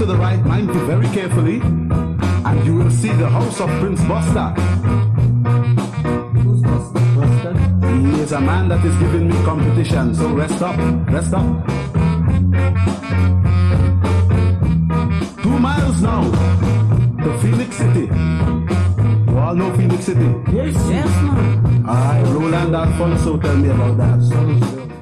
the right mind to very carefully, and you will see the house of Prince Buster. Who's Buster? He is a man that is giving me competition, so rest up, rest up. 2 miles now to Phoenix City. You all know Phoenix City? Yes, man. Alright, Roland Alfonso, tell me about that.